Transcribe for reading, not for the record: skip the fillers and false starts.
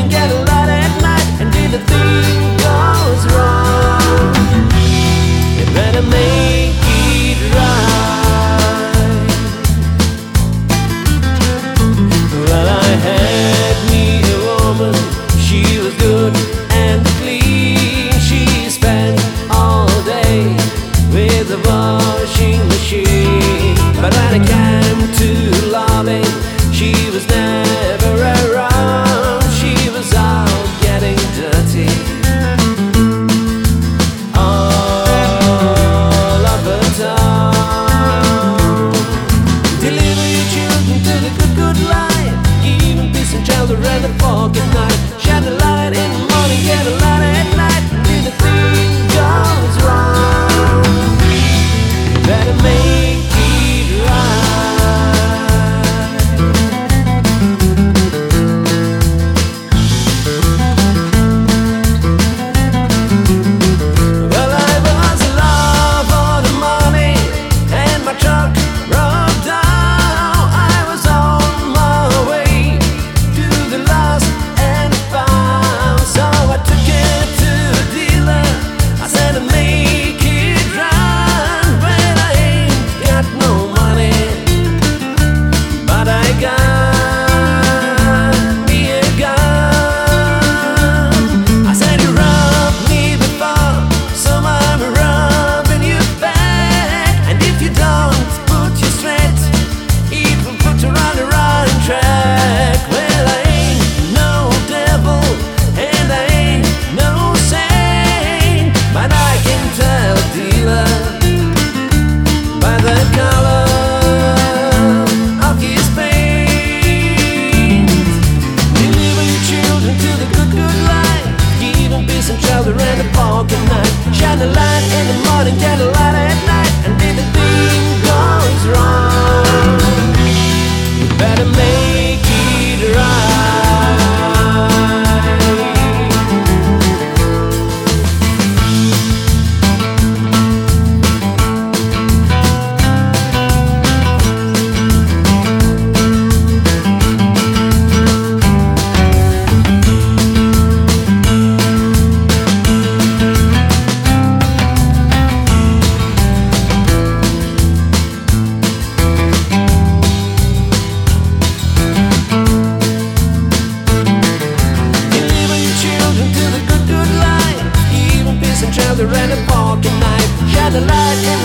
morning, get a light at night, and if the thing goes wrong, you better make it right. Well, I had me a woman, she was good and clean. She spent all day with the washing machine, but when it came to loving, she was never around. She was out getting dirty all of the time. Deliver your children to the good, good life, even peace and shelter and a pocket knife. Shine a light in the morning, get a light at night, till the thing goes wrong, you better make it right. Shine a light in the morning, get a light at night, and if the thing goes wrong, you better make it right. And a pocket knife, shine a light.